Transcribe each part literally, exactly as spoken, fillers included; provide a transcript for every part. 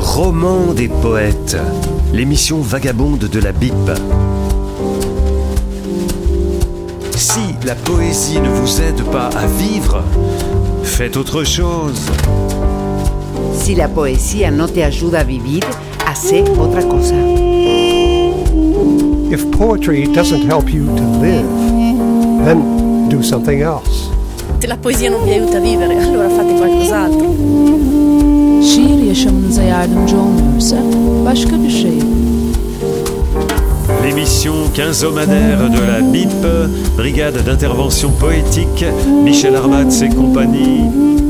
Roman des poètes, l'émission vagabonde de la B I P. Si la poésie ne vous aide pas à vivre, faites autre chose. Si la poesía no te ayuda a vivir, hace otra cosa. If poetry doesn't help you to live, then do something else. Se la poesia non vi aiuta a vivere, allora fate qualcos'altro. Şiir yaşamınıza yardımcı olmuyorsa başka bir şey. L'émission quinzomadaire de la B I P, Brigade d'intervention poétique, Michel Arbatz et compagnie.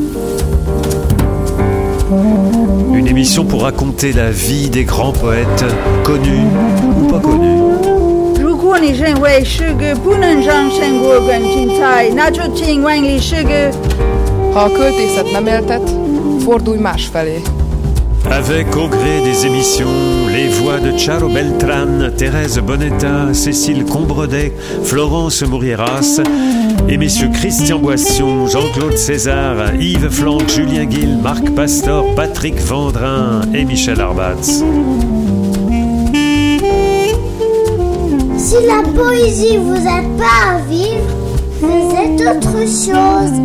Une émission pour raconter la vie des grands poètes, connus ou pas connus. 如果你认为诗歌不能让生活更精彩，那就听完你诗歌。 Ha a költészet nem éltet, fordulj másfelé. Avec au gré des émissions, les voix de Charo Beltran, Thérèse Bonetta, Cécile Combredet, Florence Mourieras et messieurs Christian Boission, Jean-Claude César, Yves Flanck, Julien Guil, Marc Pastor, Patrick Vendrin et Michel Arbatz. Si la poésie vous aide pas à vivre, faites autre chose.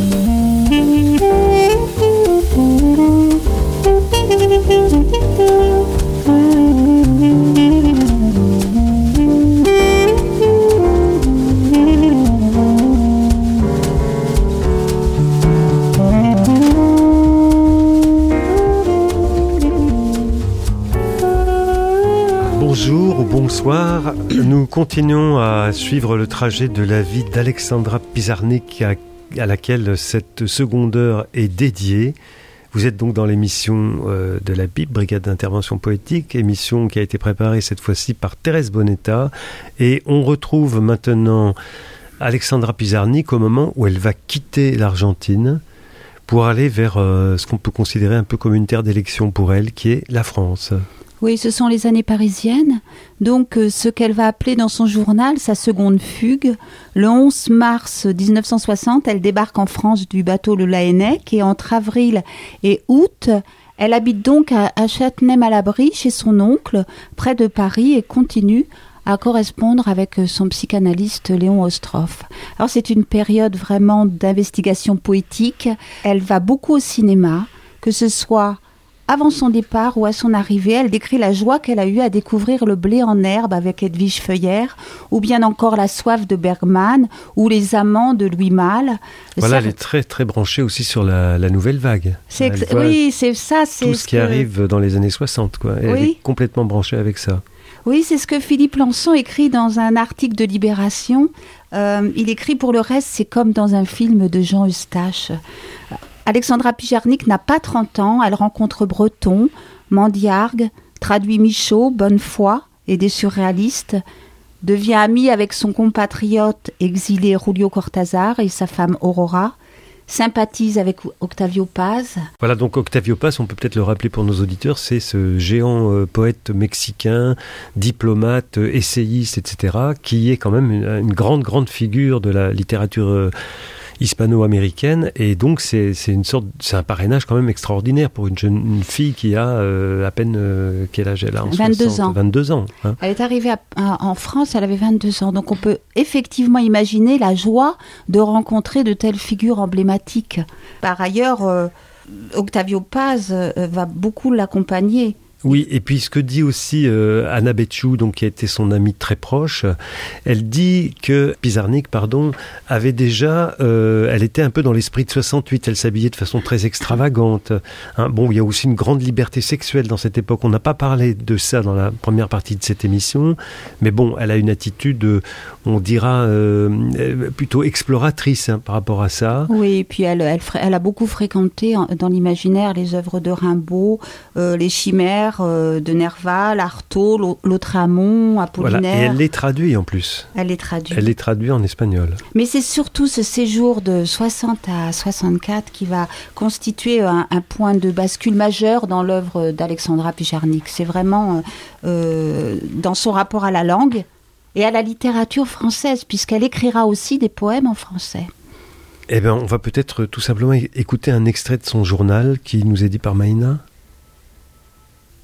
Bonjour ou bonsoir, nous continuons à suivre le trajet de la vie d'Alexandra Pizarnik à, à laquelle cette seconde heure est dédiée. Vous êtes donc dans l'émission euh, de la B I P, Brigade d'intervention poétique, émission qui a été préparée cette fois-ci par Thérèse Bonetta. Et on retrouve maintenant Alexandra Pizarnik au moment où elle va quitter l'Argentine pour aller vers euh, ce qu'on peut considérer un peu comme une terre d'élection pour elle, qui est la France. Oui, ce sont les années parisiennes. Donc, euh, ce qu'elle va appeler dans son journal sa seconde fugue. Le onze mars dix-neuf cent soixante, elle débarque en France du bateau le Laennec et entre avril et août, elle habite donc à, à Châtenay-Malabry chez son oncle, près de Paris, et continue à correspondre avec son psychanalyste Léon Ostroff. Alors, c'est une période vraiment d'investigation poétique. Elle va beaucoup au cinéma, que ce soit avant son départ ou à son arrivée. Elle décrit la joie qu'elle a eue à découvrir le blé en herbe avec Edwige Feuillère, ou bien encore la soif de Bergman, ou les amants de Louis Malle. Voilà, ça, elle est très très branchée aussi sur la, la nouvelle vague. C'est ex- oui, c'est ça. C'est tout ce, ce qui que... arrive dans les années soixante, quoi. Elle oui. est complètement branchée avec ça. Oui, c'est ce que Philippe Lançon écrit dans un article de Libération. Euh, il écrit, pour le reste, c'est comme dans un film de Jean Eustache. Alexandra Pizarnik n'a pas trente ans, elle rencontre Breton, Mandiargue, traduit Michaud, Bonnefoy et des surréalistes, devient amie avec son compatriote exilé Julio Cortázar et sa femme Aurora, sympathise avec Octavio Paz. Voilà, donc Octavio Paz, on peut peut-être le rappeler pour nos auditeurs, c'est ce géant euh, poète mexicain, diplomate, euh, essayiste, et cetera, qui est quand même une, une grande, grande figure de la littérature euh, hispano-américaine, et donc c'est, c'est une sorte, c'est un parrainage quand même extraordinaire pour une jeune une fille qui a euh, à peine euh, quel âge elle a en vingt-deux soixante, ans. vingt-deux ans. Hein. Elle est arrivée à, à, en France, elle avait vingt-deux ans, donc on peut effectivement imaginer la joie de rencontrer de telles figures emblématiques. Par ailleurs, euh, Octavio Paz euh, va beaucoup l'accompagner. Oui, et puis ce que dit aussi euh, Anna Betchou, donc qui a été son amie très proche, elle dit que Pizarnik, pardon, avait déjà, euh, elle était un peu dans l'esprit de soixante-huit, elle s'habillait de façon très extravagante. Hein, bon, il y a aussi une grande liberté sexuelle dans cette époque. On n'a pas parlé de ça dans la première partie de cette émission, mais bon, elle a une attitude, euh, on dira, euh, plutôt exploratrice hein, par rapport à ça. Oui, et puis elle, elle, elle a beaucoup fréquenté dans l'imaginaire les œuvres de Rimbaud, euh, les chimères de Nerval, Artaud, Lautréamont, Apollinaire. Voilà, et elle les traduit en plus. Elle les traduit. Elle les traduit en espagnol. Mais c'est surtout ce séjour de soixante à soixante-quatre qui va constituer un, un point de bascule majeur dans l'œuvre d'Alexandra Pizarnik. C'est vraiment euh, dans son rapport à la langue et à la littérature française, puisqu'elle écrira aussi des poèmes en français. Eh bien, on va peut-être tout simplement écouter un extrait de son journal qui nous est dit par Maïna.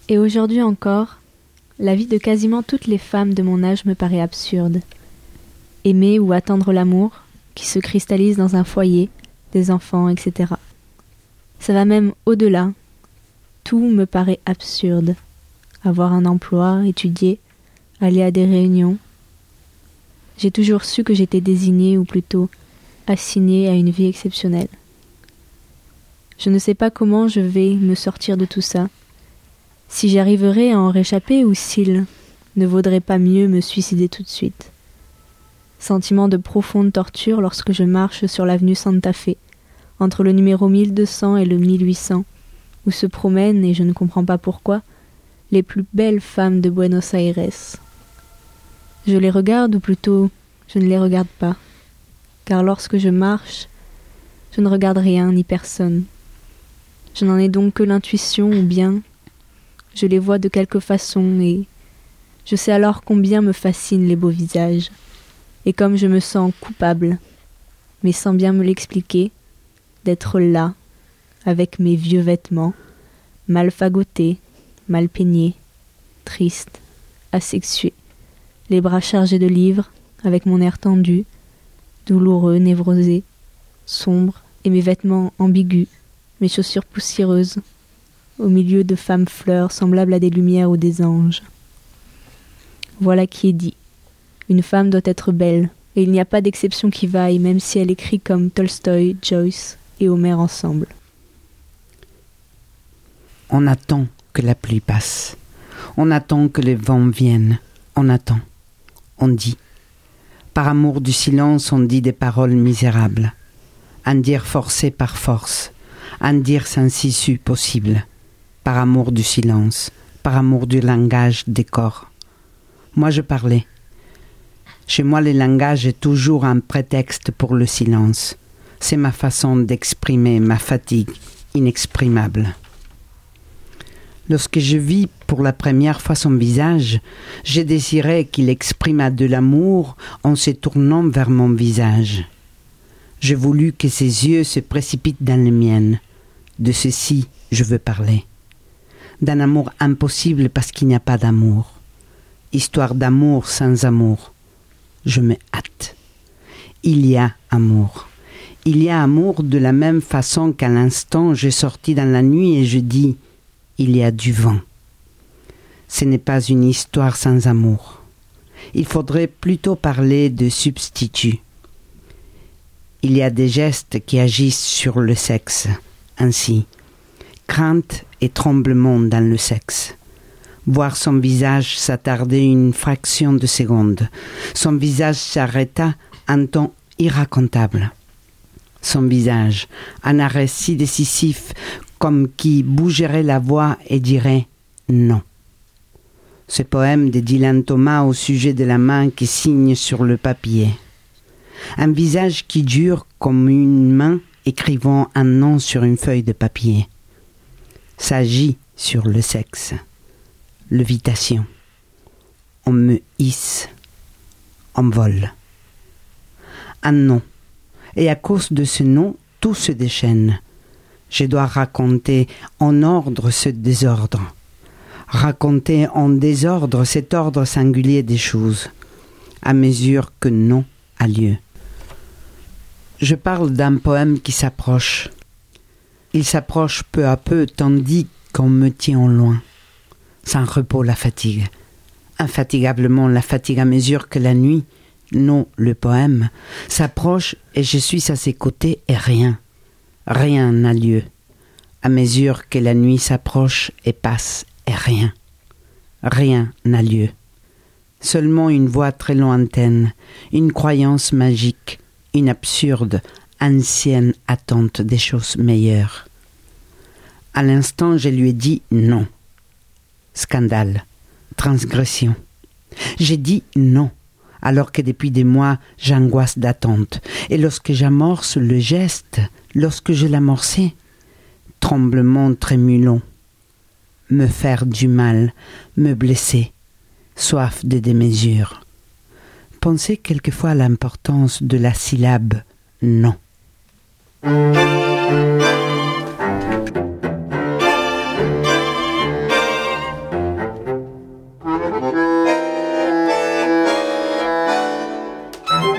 Et aujourd'hui encore, la vie de quasiment toutes les femmes de mon âge me paraît absurde. Aimer ou attendre l'amour, qui se cristallise dans un foyer, des enfants, et cetera. Ça va même au-delà. Tout me paraît absurde. Avoir un emploi, étudier, aller à des réunions. J'ai toujours su que j'étais désignée, ou plutôt assignée à une vie exceptionnelle. Je ne sais pas comment je vais me sortir de tout ça, si j'arriverai à en réchapper ou s'il ne vaudrait pas mieux me suicider tout de suite. Sentiment de profonde torture lorsque je marche sur l'avenue Santa Fe, entre le numéro mille deux cents et le mille huit cents, où se promènent, et je ne comprends pas pourquoi, les plus belles femmes de Buenos Aires. Je les regarde, ou plutôt, je ne les regarde pas, car lorsque je marche, je ne regarde rien ni personne. Je n'en ai donc que l'intuition, ou bien je les vois de quelque façon, et je sais alors combien me fascinent les beaux visages. Et comme je me sens coupable, mais sans bien me l'expliquer, d'être là, avec mes vieux vêtements, mal fagotés, mal peignés, triste, asexué, les bras chargés de livres, avec mon air tendu, douloureux, névrosé, sombre, et mes vêtements ambigus, mes chaussures poussiéreuses, au milieu de femmes fleurs semblables à des lumières ou des anges. Voilà qui est dit. Une femme doit être belle, et il n'y a pas d'exception qui vaille, même si elle écrit comme Tolstoï, Joyce et Homère ensemble. On attend que la pluie passe. On attend que les vents viennent. On attend. On dit. Par amour du silence, on dit des paroles misérables. Un dire forcé par force. Un dire sans issue possible. Par amour du silence. Par amour du langage des corps. Moi, je parlais. Chez moi, le langage est toujours un prétexte pour le silence. C'est ma façon d'exprimer ma fatigue inexprimable. Lorsque je vis pour la première fois son visage, je désirais qu'il exprimât de l'amour en se tournant vers mon visage. Je voulus que ses yeux se précipitent dans les miennes. De ceci, je veux parler. D'un amour impossible parce qu'il n'y a pas d'amour. Histoire d'amour sans amour. Je me hâte. Il y a amour. Il y a amour de la même façon qu'à l'instant j'ai sorti dans la nuit et je dis « il y a du vent ». Ce n'est pas une histoire sans amour. Il faudrait plutôt parler de substitut. Il y a des gestes qui agissent sur le sexe, ainsi. Crainte et tremblement dans le sexe. Voir son visage s'attarder une fraction de seconde. Son visage s'arrêta un temps irracontable. Son visage, un arrêt si décisif comme qui bougerait la voix et dirait « non ». Ce poème de Dylan Thomas au sujet de la main qui signe sur le papier. Un visage qui dure comme une main écrivant un nom sur une feuille de papier. S'agit sur le sexe. Lévitation. On me hisse. On vole. Un nom. Et à cause de ce nom, tout se déchaîne. Je dois raconter en ordre ce désordre. Raconter en désordre cet ordre singulier des choses, à mesure que non a lieu. Je parle d'un poème qui s'approche. Il s'approche peu à peu, tandis qu'on me tient au loin. Sans repos la fatigue. Infatigablement la fatigue à mesure que la nuit, non le poème, s'approche et je suis à ses côtés et rien, rien n'a lieu. À mesure que la nuit s'approche et passe et rien, rien n'a lieu. Seulement une voix très lointaine, une croyance magique, une absurde, ancienne attente des choses meilleures. À l'instant, je lui ai dit non. Scandale, transgression. J'ai dit non, alors que depuis des mois, j'angoisse d'attente. Et lorsque j'amorce le geste, lorsque je l'amorçais, tremblement trémulon, me faire du mal, me blesser, soif de démesure. Pensez quelquefois à l'importance de la syllabe « non ».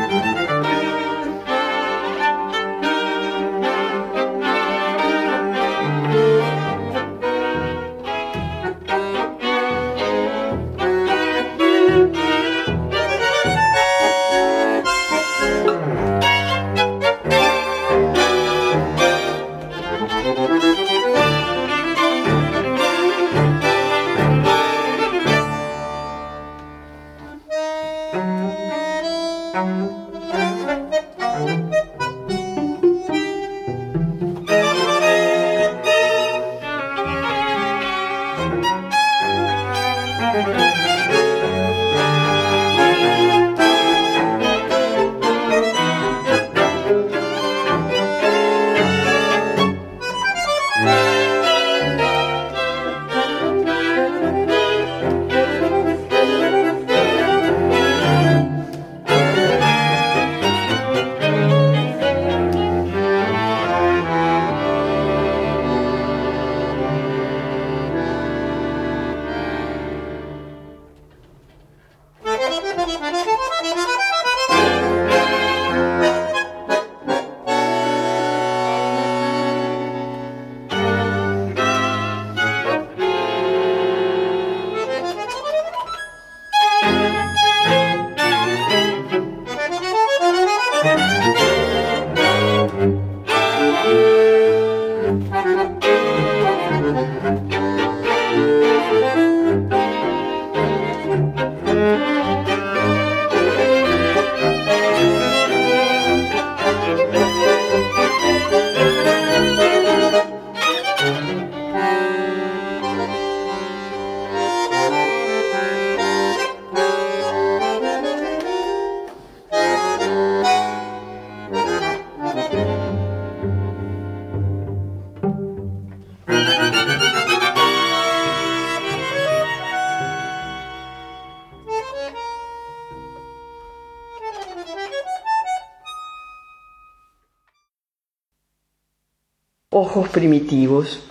Ojos primitivos,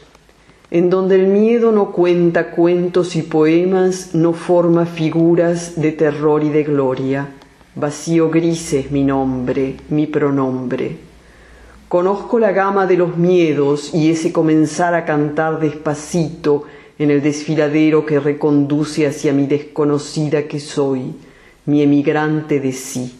en donde el miedo no cuenta cuentos y poemas, no forma figuras de terror y de gloria. Vacío gris es mi nombre, mi pronombre. Conozco la gama de los miedos y ese comenzar a cantar despacito en el desfiladero que reconduce hacia mi desconocida que soy, mi emigrante de sí.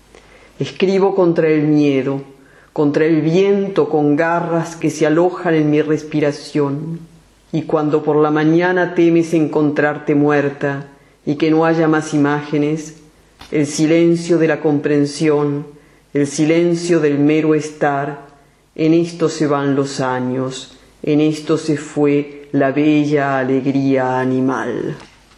Escribo contra el miedo, contra el viento con garras que se alojan en mi respiración, y cuando por la mañana temes encontrarte muerta y que no haya más imágenes, el silencio de la comprensión, el silencio del mero estar, en esto se van los años, en esto se fue la bella alegría animal.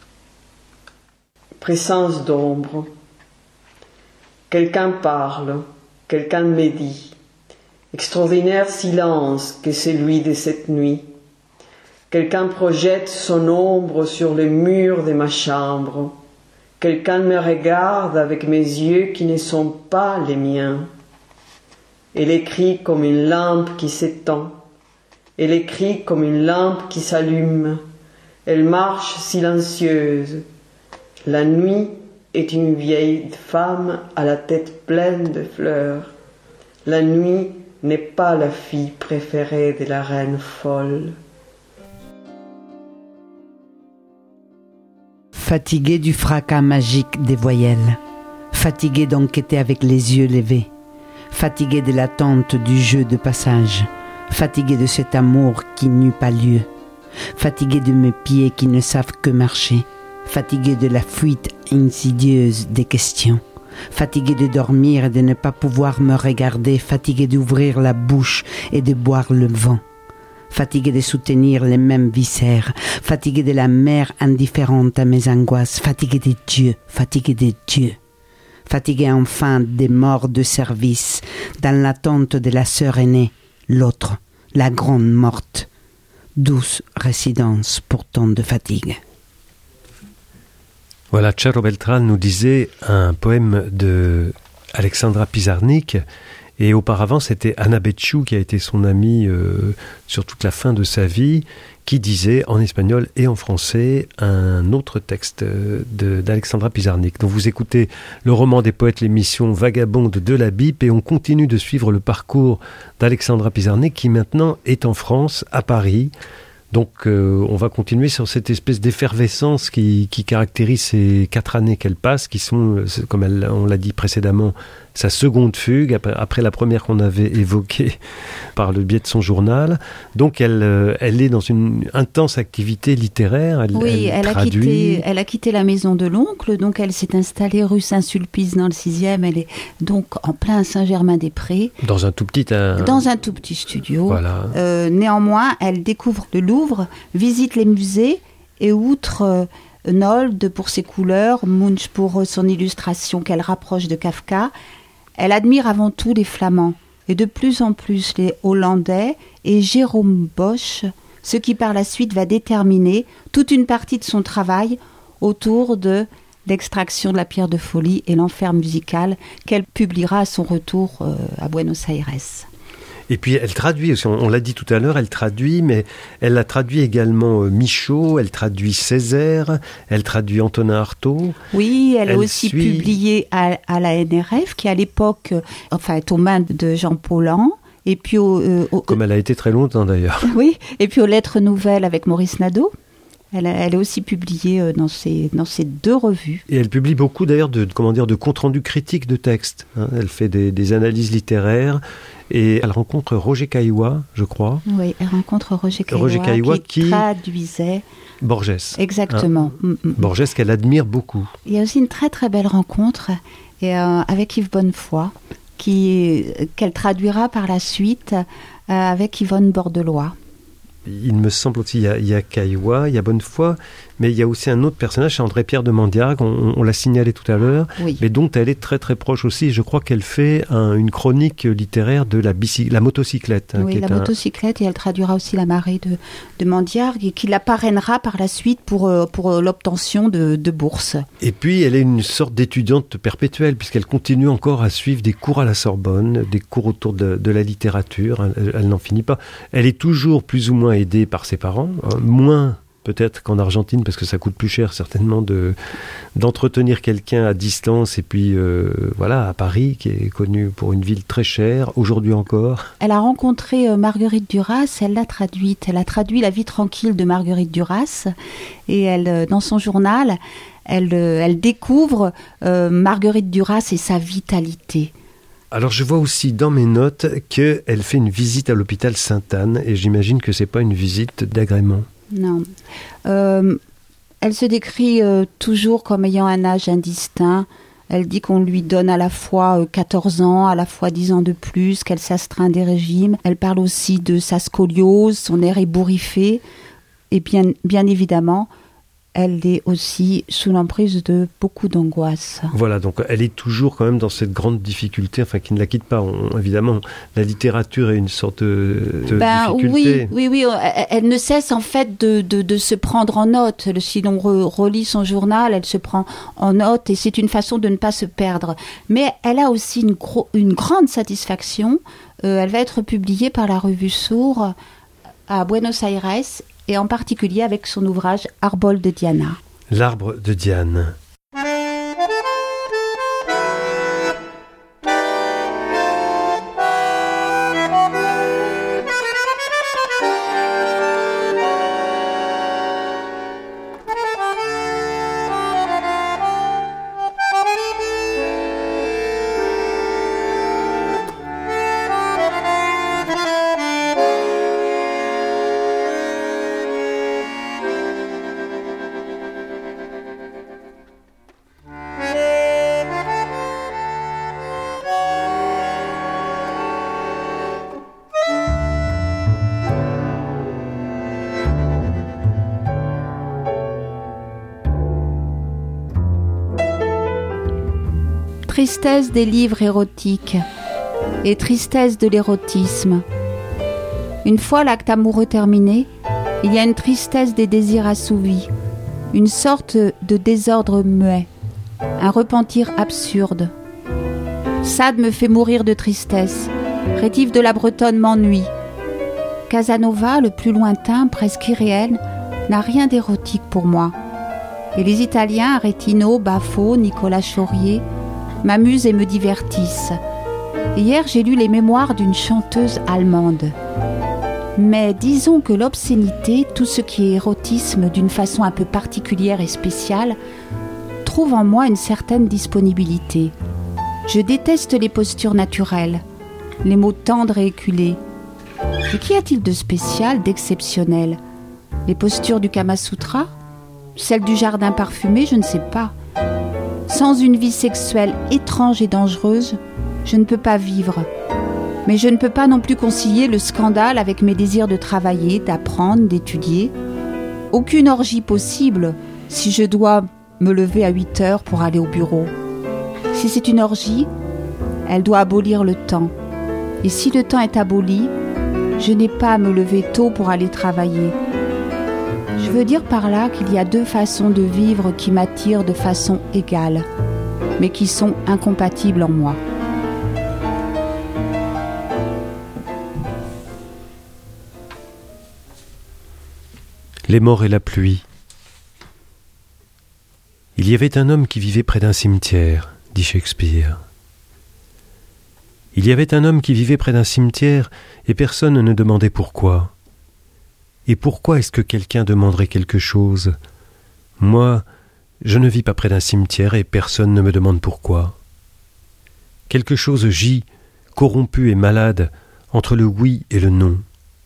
Présence d'ombre. Quelqu'un parle, quelqu'un me dit. Extraordinaire silence que celui de cette nuit. Quelqu'un projette son ombre sur le mur de ma chambre. Quelqu'un me regarde avec mes yeux qui ne sont pas les miens. Elle écrit comme une lampe qui s'étend. Elle écrit comme une lampe qui s'allume. Elle marche silencieuse. La nuit est une vieille femme à la tête pleine de fleurs. La nuit n'est pas la fille préférée de la reine folle. Fatigué du fracas magique des voyelles, fatigué d'enquêter avec les yeux levés, fatigué de l'attente du jeu de passage, fatigué de cet amour qui n'eut pas lieu, fatigué de mes pieds qui ne savent que marcher, fatigué de la fuite insidieuse des questions, fatigué de dormir et de ne pas pouvoir me regarder, fatigué d'ouvrir la bouche et de boire le vent, fatigué de soutenir les mêmes viscères, fatigué de la mer indifférente à mes angoisses, fatigué des dieux, fatigué des dieux, fatigué enfin des morts de service, dans l'attente de la sœur aînée, l'autre, la grande morte, douce résidence pour tant de fatigue. Voilà, Charo Beltrán nous disait un poème de Alexandra Pizarnik, Et auparavant, c'était Anna Betchou, qui a été son amie euh, sur toute la fin de sa vie, qui disait en espagnol et en français un autre texte de, d'Alexandra Pizarnik. Donc vous écoutez le roman des poètes, l'émission Vagabonde de la B I P, et on continue de suivre le parcours d'Alexandra Pizarnik, qui maintenant est en France, à Paris. Donc euh, on va continuer sur cette espèce d'effervescence qui, qui caractérise ces quatre années qu'elle passe, qui sont, comme elle, on l'a dit précédemment, sa seconde fugue, après, après la première qu'on avait évoquée par le biais de son journal. Donc elle, euh, elle est dans une intense activité littéraire. Elle, oui, elle, elle, a quitté, elle a quitté la maison de l'oncle, donc elle s'est installée rue Saint-Sulpice dans le sixième. Elle est donc en plein Saint-Germain-des-Prés. Dans un tout petit... Un... Dans un tout petit studio. Voilà. Euh, néanmoins, elle découvre le Louvre, visite les musées, et outre... Euh, Nold pour ses couleurs, Munch pour son illustration qu'elle rapproche de Kafka, elle admire avant tout les Flamands et de plus en plus les Hollandais et Jérôme Bosch, ce qui par la suite va déterminer toute une partie de son travail autour de l'extraction de la pierre de folie et l'enfer musical qu'elle publiera à son retour euh, à Buenos Aires. Et puis elle traduit aussi, on, on l'a dit tout à l'heure, elle traduit, mais elle a traduit également euh, Michaud, elle traduit Césaire, elle traduit Antonin Artaud. Oui, elle, elle a aussi suit... publié à, à la N R F, qui à l'époque, euh, enfin, est aux mains de Jean Paulhan. Et puis au, euh, au, Comme elle a été très longtemps d'ailleurs. Oui, et puis aux Lettres Nouvelles avec Maurice Nadeau. Elle, elle est aussi publiée euh, dans, ces, dans ces deux revues. Et elle publie beaucoup d'ailleurs de, comment dire, de comptes rendus critiques de textes. Hein. Elle fait des, des analyses littéraires et elle rencontre Roger Caillois, je crois. Oui, elle rencontre Roger Caillois, Roger Caillois qui, qui traduisait... Borges. Exactement. Hein. Mm-hmm. Borges qu'elle admire beaucoup. Il y a aussi une très très belle rencontre et, euh, avec Yves Bonnefoy, qui, qu'elle traduira par la suite euh, avec Yvonne Bordelois. Il me semble aussi, il y a, il y a Caillois, il y a Bonnefoy, mais il y a aussi un autre personnage, c'est André-Pierre de Mandiargue, on, on l'a signalé tout à l'heure, oui. mais dont elle est très très proche aussi. Je crois qu'elle fait un, une chronique littéraire de la, bici, la motocyclette. Oui, qui la est motocyclette, un... et elle traduira aussi La marée de, de Mandiargue, et qui la parrainera par la suite pour, pour l'obtention de, de bourses. Et puis, elle est une sorte d'étudiante perpétuelle, puisqu'elle continue encore à suivre des cours à la Sorbonne, des cours autour de, de la littérature, elle, elle n'en finit pas. Elle est toujours plus ou moins aidée par ses parents, hein, moins... peut-être qu'en Argentine, parce que ça coûte plus cher certainement de, d'entretenir quelqu'un à distance, et puis euh, voilà, à Paris, qui est connu pour une ville très chère, aujourd'hui encore. Elle a rencontré euh, Marguerite Duras, elle l'a traduite, elle a traduit La vie tranquille de Marguerite Duras, et elle, euh, dans son journal, elle, euh, elle découvre euh, Marguerite Duras et sa vitalité. Alors je vois aussi dans mes notes qu'elle fait une visite à l'hôpital Sainte-Anne, et j'imagine que c'est pas une visite d'agrément. Non. Euh, elle se décrit euh, toujours comme ayant un âge indistinct. Elle dit qu'on lui donne à la fois euh, quatorze ans, à la fois dix ans de plus, qu'elle s'astreint des régimes. Elle parle aussi de sa scoliose, son air ébouriffé. Et bien, bien évidemment, elle est aussi sous l'emprise de beaucoup d'angoisse. Voilà, donc elle est toujours quand même dans cette grande difficulté, enfin qui ne la quitte pas. On, évidemment, la littérature est une sorte de, de ben, difficulté. Oui, oui, oui. Elle, elle ne cesse en fait de, de, de se prendre en note. Si l'on re, relit son journal, elle se prend en note et c'est une façon de ne pas se perdre. Mais elle a aussi une, gro- une grande satisfaction. Euh, elle va être publiée par la revue Sourd à Buenos Aires, et en particulier avec son ouvrage « Arbol de Diana ». L'arbre de Diane. Tristesse des livres érotiques et tristesse de l'érotisme. Une fois l'acte amoureux terminé, il y a une tristesse des désirs assouvis, une sorte de désordre muet, un repentir absurde. Sade me fait mourir de tristesse. Rétif de la Bretonne m'ennuie. Casanova, le plus lointain, presque irréel, n'a rien d'érotique pour moi. Et les Italiens, Aretino, Baffo, Nicolas Chaurier, m'amusent et me divertissent. Hier, j'ai lu les mémoires d'une chanteuse allemande. Mais disons que l'obscénité, tout ce qui est érotisme d'une façon un peu particulière et spéciale, trouve en moi une certaine disponibilité. Je déteste les postures naturelles, les mots tendres et éculés. Et qu'y a-t-il de spécial, d'exceptionnel ? Les postures du Kama Sutra ? Celles du jardin parfumé, je ne sais pas. Sans une vie sexuelle étrange et dangereuse, je ne peux pas vivre. Mais je ne peux pas non plus concilier le scandale avec mes désirs de travailler, d'apprendre, d'étudier. Aucune orgie possible si je dois me lever à huit heures pour aller au bureau. Si c'est une orgie, elle doit abolir le temps. Et si le temps est aboli, je n'ai pas à me lever tôt pour aller travailler. Je veux dire par là qu'il y a deux façons de vivre qui m'attirent de façon égale, mais qui sont incompatibles en moi. Les morts et la pluie. Il y avait un homme qui vivait près d'un cimetière, dit Shakespeare. Il y avait un homme qui vivait près d'un cimetière et personne ne demandait pourquoi. Et pourquoi est-ce que quelqu'un demanderait quelque chose ? Moi, je ne vis pas près d'un cimetière et personne ne me demande pourquoi. Quelque chose gît, corrompu et malade, entre le oui et le non.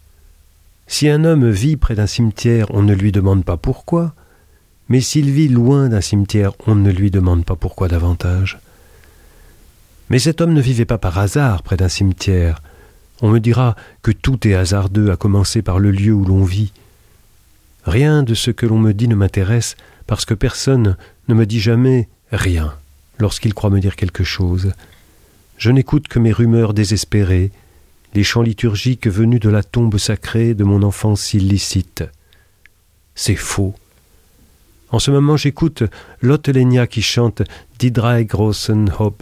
Si un homme vit près d'un cimetière, on ne lui demande pas pourquoi, mais s'il vit loin d'un cimetière, on ne lui demande pas pourquoi davantage. Mais cet homme ne vivait pas par hasard près d'un cimetière. On me dira que tout est hasardeux, à commencer par le lieu où l'on vit. Rien de ce que l'on me dit ne m'intéresse, parce que personne ne me dit jamais rien lorsqu'il croit me dire quelque chose. Je n'écoute que mes rumeurs désespérées, les chants liturgiques venus de la tombe sacrée de mon enfance illicite. C'est faux. En ce moment, j'écoute Lotte Lenya qui chante « Die drei großen Hopper ».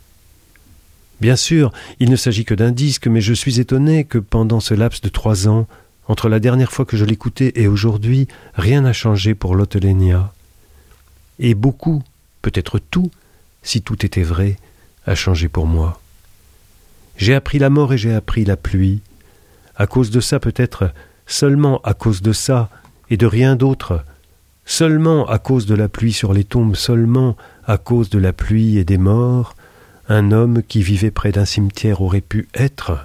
Bien sûr, il ne s'agit que d'un disque, mais je suis étonné que pendant ce laps de trois ans, entre la dernière fois que je l'écoutais et aujourd'hui, rien n'a changé pour Lotte Lenya. Et beaucoup, peut-être tout, si tout était vrai, a changé pour moi. J'ai appris la mort et j'ai appris la pluie. À cause de ça, peut-être, seulement à cause de ça, et de rien d'autre, seulement à cause de la pluie sur les tombes, seulement à cause de la pluie et des morts, un homme qui vivait près d'un cimetière aurait pu être.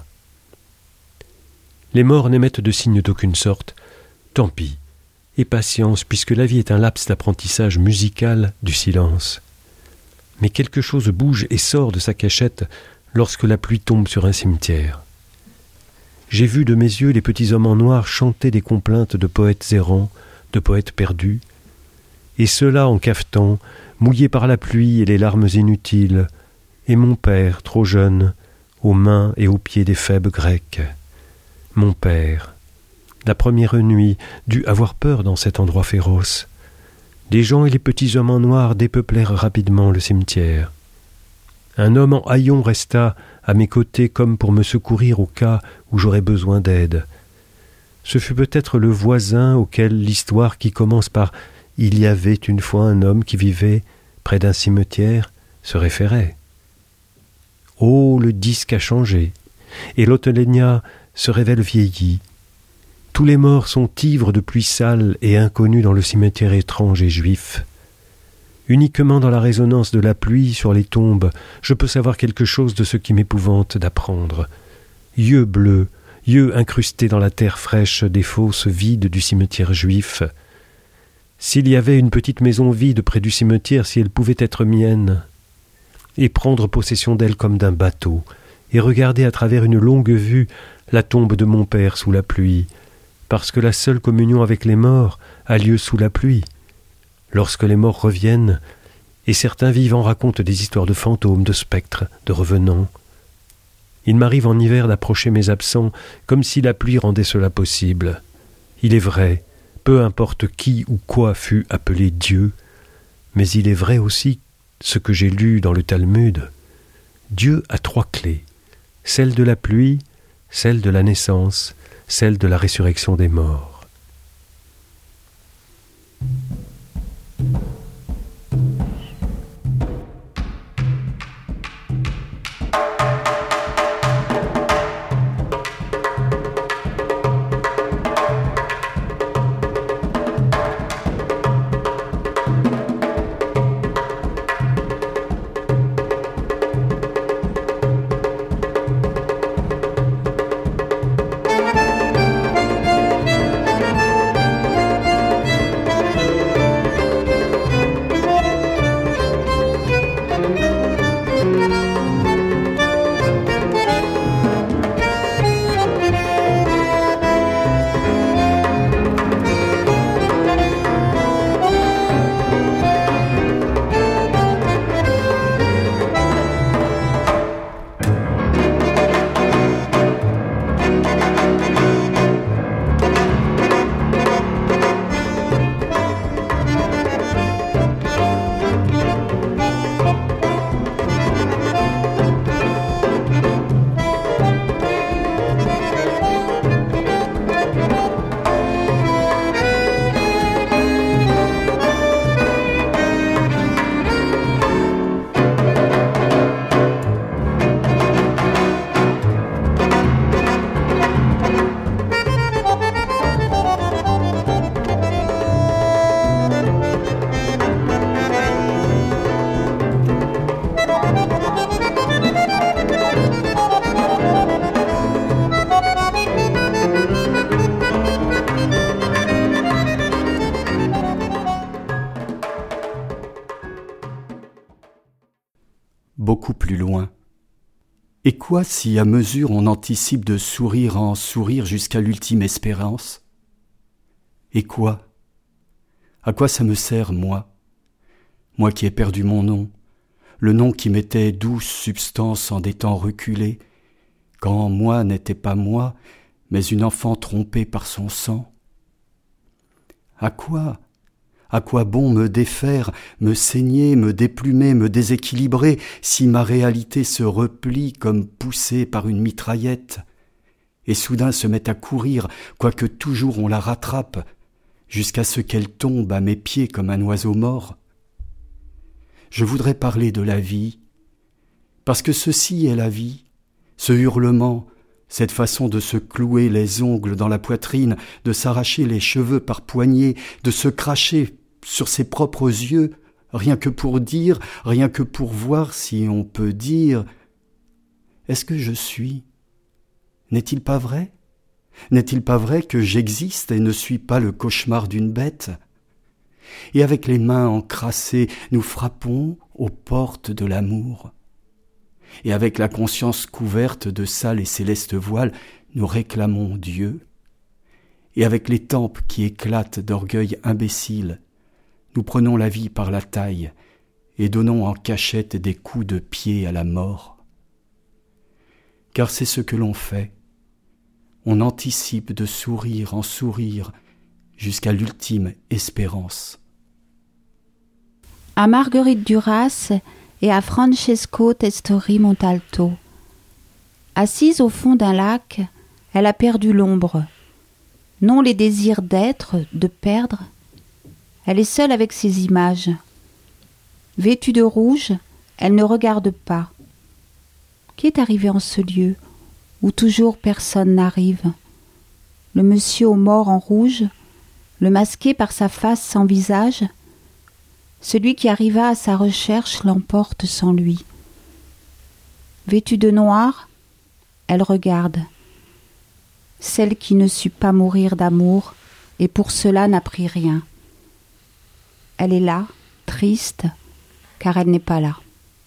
Les morts n'émettent de signes d'aucune sorte. Tant pis, et patience, puisque la vie est un laps d'apprentissage musical du silence. Mais quelque chose bouge et sort de sa cachette lorsque la pluie tombe sur un cimetière. J'ai vu de mes yeux les petits hommes en noir chanter des complaintes de poètes errants, de poètes perdus, et ceux-là en cafetan, mouillés par la pluie et les larmes inutiles, et mon père, trop jeune, aux mains et aux pieds des Phèbes grecques. Mon père, la première nuit, dut avoir peur dans cet endroit féroce. Les gens et les petits hommes en noir dépeuplèrent rapidement le cimetière. Un homme en haillons resta à mes côtés comme pour me secourir au cas où j'aurais besoin d'aide. Ce fut peut-être le voisin auquel l'histoire qui commence par « Il y avait une fois un homme qui vivait près d'un cimetière » se référait. Oh, le disque a changé, et Lotte Lenya se révèle vieilli. Tous les morts sont ivres de pluie sale et inconnus dans le cimetière étrange et juif. Uniquement dans la résonance de la pluie sur les tombes, je peux savoir quelque chose de ce qui m'épouvante d'apprendre. Yeux bleus, yeux incrustés dans la terre fraîche des fosses vides du cimetière juif. S'il y avait une petite maison vide près du cimetière, si elle pouvait être mienne, et prendre possession d'elle comme d'un bateau, et regarder à travers une longue vue la tombe de mon père sous la pluie, parce que la seule communion avec les morts a lieu sous la pluie. Lorsque les morts reviennent, et certains vivants racontent des histoires de fantômes, de spectres, de revenants. Il m'arrive en hiver d'approcher mes absents comme si la pluie rendait cela possible. Il est vrai, peu importe qui ou quoi fut appelé Dieu, mais il est vrai aussi ce que j'ai lu dans le Talmud. Dieu a trois clés, celle de la pluie, celle de la naissance, celle de la résurrection des morts. Beaucoup plus loin. Et quoi si à mesure on anticipe de sourire en sourire jusqu'à l'ultime espérance? Et quoi? À quoi ça me sert, moi? Moi qui ai perdu mon nom, le nom qui m'était douce substance en des temps reculés, quand moi n'était pas moi, mais une enfant trompée par son sang. À quoi? À quoi bon me défaire, me saigner, me déplumer, me déséquilibrer, si ma réalité se replie comme poussée par une mitraillette, et soudain se met à courir, quoique toujours on la rattrape, jusqu'à ce qu'elle tombe à mes pieds comme un oiseau mort? Je voudrais parler de la vie, parce que ceci est la vie, ce hurlement, cette façon de se clouer les ongles dans la poitrine, de s'arracher les cheveux par poignées, de se cracher sur ses propres yeux, rien que pour dire, rien que pour voir si on peut dire. Est-ce que je suis? N'est-il pas vrai? N'est-il pas vrai que j'existe et ne suis pas le cauchemar d'une bête? Et avec les mains encrassées, nous frappons aux portes de l'amour. Et avec la conscience couverte de sales et célestes voiles, nous réclamons Dieu. Et avec les tempes qui éclatent d'orgueil imbécile, nous prenons la vie par la taille et donnons en cachette des coups de pied à la mort. Car c'est ce que l'on fait. On anticipe de sourire en sourire jusqu'à l'ultime espérance. À Marguerite Duras et à Francesco Testori Montalto. Assise au fond d'un lac, elle a perdu l'ombre. Non les désirs d'être, de perdre. Elle est seule avec ses images. Vêtue de rouge, elle ne regarde pas. Qui est arrivé en ce lieu où toujours personne n'arrive? Le monsieur aux morts en rouge, le masqué par sa face sans visage? Celui qui arriva à sa recherche l'emporte sans lui. Vêtue de noir, elle regarde. Celle qui ne sut pas mourir d'amour et pour cela n'a pris rien. Elle est là, triste, car elle n'est pas là.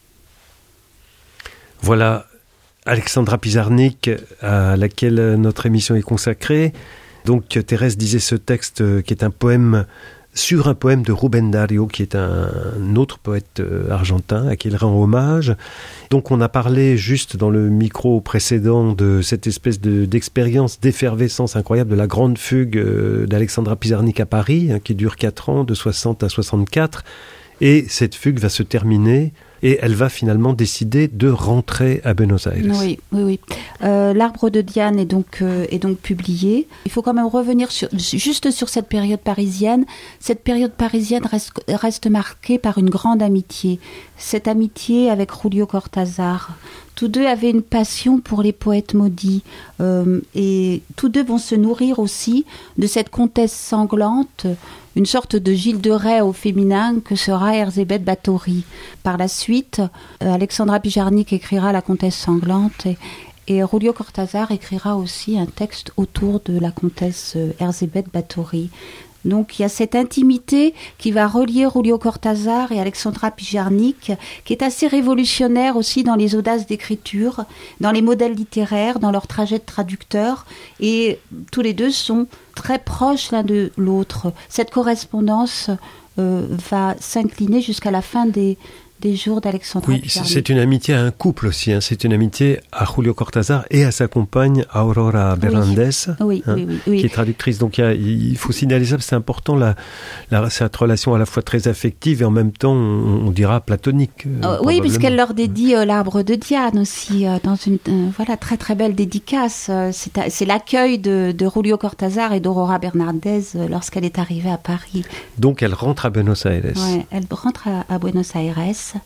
Voilà Alexandra Pizarnik, à laquelle notre émission est consacrée. Donc Thérèse disait ce texte qui est un poème sur un poème de Rubén Dario, qui est un autre poète argentin à qui il rend hommage. Donc on a parlé juste dans le micro précédent de cette espèce de, d'expérience, d'effervescence incroyable de la grande fugue d'Alexandra Pizarnik à Paris, hein, qui dure quatre ans, de soixante à soixante-quatre. Et cette fugue va se terminer et elle va finalement décider de rentrer à Buenos Aires. Oui, oui, oui. Euh, L'Arbre de Diane est donc, euh, est donc publié. Il faut quand même revenir sur, juste sur cette période parisienne. Cette période parisienne reste, reste marquée par une grande amitié. Cette amitié avec Julio Cortázar. Tous deux avaient une passion pour les poètes maudits euh, et tous deux vont se nourrir aussi de cette comtesse sanglante, une sorte de Gilles de Rais au féminin que sera Erzébet Báthory. Par la suite, euh, Alexandra Pizarnik écrira La comtesse sanglante et, et Julio Cortázar écrira aussi un texte autour de la comtesse euh, Erzébet Báthory. Donc il y a cette intimité qui va relier Julio Cortázar et Alexandra Pizarnik, qui est assez révolutionnaire aussi dans les audaces d'écriture, dans les modèles littéraires, dans leur trajet de traducteur. Et tous les deux sont très proches l'un de l'autre. Cette correspondance euh, va s'incliner jusqu'à la fin des... des jours d'Alexandra Oui, Pizarnik. C'est une amitié à un couple aussi. Hein. C'est une amitié à Julio Cortázar et à sa compagne Aurora Bernández, oui, hein, oui, oui, oui. qui est traductrice. Donc il, y a, il faut signaler ça, c'est important, la, la, cette relation à la fois très affective et en même temps, on, on dira platonique. Euh, oui, puisqu'elle leur dédie euh, l'Arbre de Diane aussi, euh, dans une euh, voilà, très très belle dédicace. Euh, c'est, c'est l'accueil de, de Julio Cortázar et d'Aurora Bernández euh, lorsqu'elle est arrivée à Paris. Donc elle rentre à Buenos Aires. Ouais, elle rentre à, à Buenos Aires.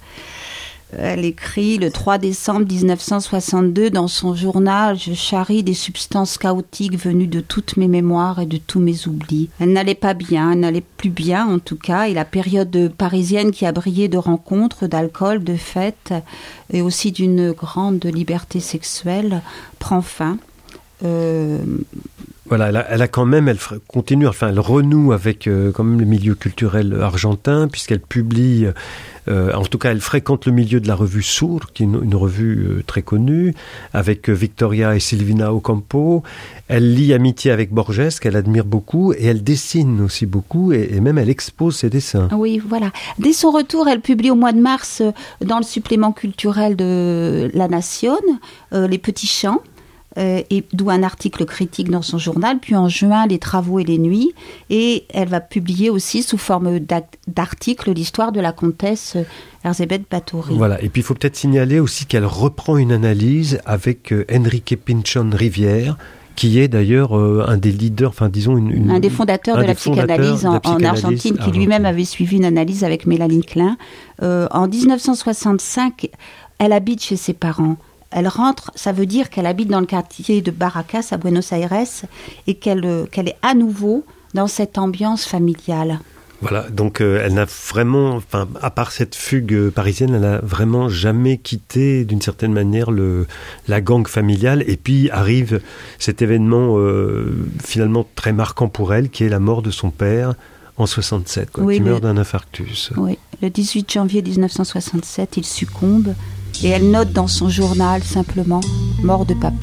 Elle écrit le trois décembre dix-neuf cent soixante-deux dans son journal « Je charrie des substances chaotiques venues de toutes mes mémoires et de tous mes oublis ». Elle n'allait pas bien, elle n'allait plus bien en tout cas, et la période parisienne qui a brillé de rencontres, d'alcool, de fêtes et aussi d'une grande liberté sexuelle prend fin. Euh... Voilà, elle a, elle a quand même, elle continue, enfin, elle renoue avec euh, quand même le milieu culturel argentin, puisqu'elle publie, euh, en tout cas, elle fréquente le milieu de la revue Sur, qui est une, une revue euh, très connue, avec euh, Victoria et Silvina Ocampo. Elle lie Amitié avec Borges, qu'elle admire beaucoup, et elle dessine aussi beaucoup, et, et même elle expose ses dessins. Oui, voilà. Dès son retour, elle publie au mois de mars, euh, dans le supplément culturel de La Nation, euh, Les Petits Chants. Euh, et d'où un article critique dans son journal, puis en juin, Les Travaux et les Nuits, et elle va publier aussi sous forme d'article l'histoire de la comtesse Erzébet Báthory. Voilà, et puis il faut peut-être signaler aussi qu'elle reprend une analyse avec euh, Enrique Pinchon Rivière, qui est d'ailleurs euh, un des leaders, enfin disons une, une, un des fondateurs de la psychanalyse en, en Argentine, qui lui-même avait suivi une analyse avec Mélanie Klein. Euh, en dix-neuf cent soixante-cinq, elle habite chez ses parents. Elle rentre, ça veut dire qu'elle habite dans le quartier de Barracas à Buenos Aires et qu'elle, qu'elle est à nouveau dans cette ambiance familiale. Voilà, donc euh, elle n'a vraiment, enfin, à part cette fugue parisienne, elle n'a vraiment jamais quitté d'une certaine manière le, la gangue familiale. Et puis arrive cet événement euh, finalement très marquant pour elle, qui est la mort de son père en soixante-sept, quoi, oui, qui le, meurt d'un infarctus. Oui, le dix-huit janvier dix-neuf cent soixante-sept, il succombe. Et elle note dans son journal simplement « Mort de papa ».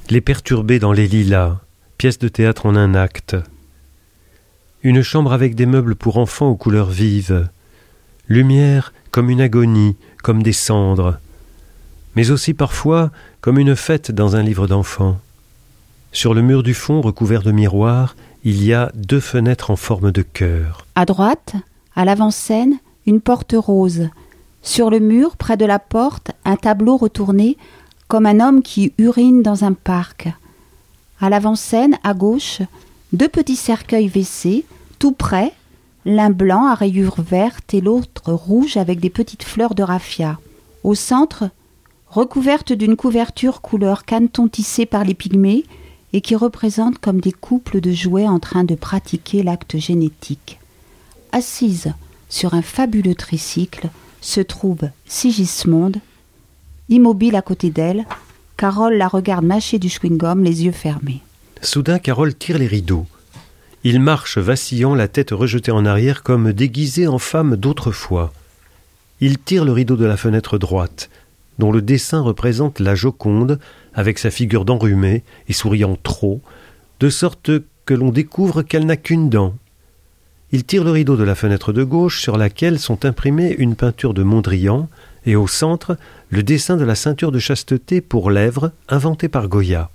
Les perturbés dans les lilas, pièce de théâtre en un acte. Une chambre avec des meubles pour enfants aux couleurs vives. Lumière comme une agonie, comme des cendres. Mais aussi parfois comme une fête dans un livre d'enfant. Sur le mur du fond, recouvert de miroirs, il y a deux fenêtres en forme de cœur. À droite, à l'avant-scène, une porte rose. Sur le mur, près de la porte, un tableau retourné, comme un homme qui urine dans un parc. À l'avant-scène, à gauche, deux petits cercueils V C, tout près, l'un blanc à rayures vertes et l'autre rouge avec des petites fleurs de raffia. Au centre, recouverte d'une couverture couleur canneton tissé par les pygmées et qui représente comme des couples de jouets en train de pratiquer l'acte génétique. Assise sur un fabuleux tricycle se trouve Sigismonde. Immobile à côté d'elle, Carole la regarde mâcher du chewing-gum, les yeux fermés. Soudain, Carole tire les rideaux. Il marche vacillant, la tête rejetée en arrière comme déguisé en femme d'autrefois. Il tire le rideau de la fenêtre droite, dont le dessin représente la Joconde, avec sa figure d'enrhumée et souriant trop, de sorte que l'on découvre qu'elle n'a qu'une dent. Il tire le rideau de la fenêtre de gauche, sur laquelle sont imprimées une peinture de Mondrian, et au centre, le dessin de la ceinture de chasteté pour lèvres, inventée par Goya.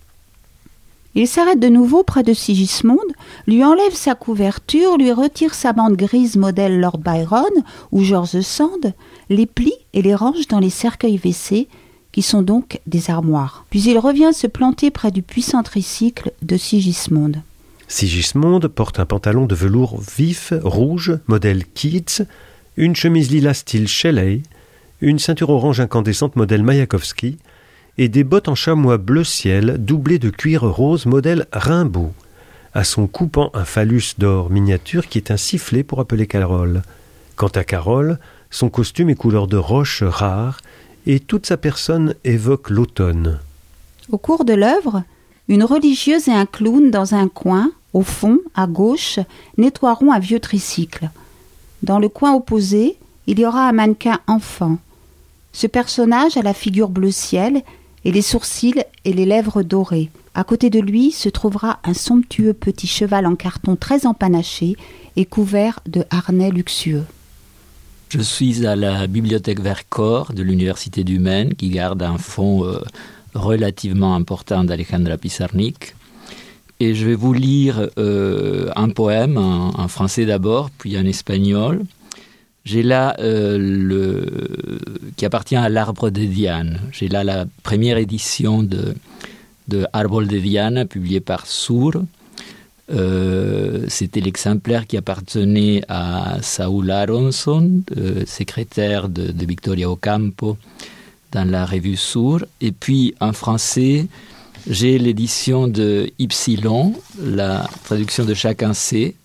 Il s'arrête de nouveau près de Sigismonde, lui enlève sa couverture, lui retire sa bande grise modèle Lord Byron ou George Sand, les plie et les range dans les cercueils V C, qui sont donc des armoires. Puis il revient se planter près du puissant tricycle de Sigismonde. Sigismonde porte un pantalon de velours vif, rouge, modèle Keats, une chemise lilas style Shelley, une ceinture orange incandescente modèle Mayakovsky et des bottes en chamois bleu ciel doublées de cuir rose modèle Rimbaud. À son cou pend un phallus d'or miniature qui est un sifflet pour appeler Carole. Quant à Carole, son costume est couleur de roche rare et toute sa personne évoque l'automne. Au cours de l'œuvre, une religieuse et un clown dans un coin, au fond, à gauche, nettoieront un vieux tricycle. Dans le coin opposé, il y aura un mannequin enfant. Ce personnage a la figure bleu ciel et les sourcils et les lèvres dorées. À côté de lui se trouvera un somptueux petit cheval en carton très empanaché et couvert de harnais luxueux. Je suis à la bibliothèque Vercors de l'Université du Maine qui garde un fonds euh, relativement important d'Alejandra Pizarnik. Et je vais vous lire euh, un poème, en, en français d'abord, puis en espagnol. J'ai là euh, le qui appartient à l'Arbre de Diane. J'ai là la première édition de, de Árbol de Diana, publiée par Sur. Euh, c'était l'exemplaire qui appartenait à Saúl Aronson, euh, secrétaire de, de Victoria Ocampo, dans la revue Sur. Et puis en français, j'ai l'édition de Ypsilon, la traduction de Chacun sait,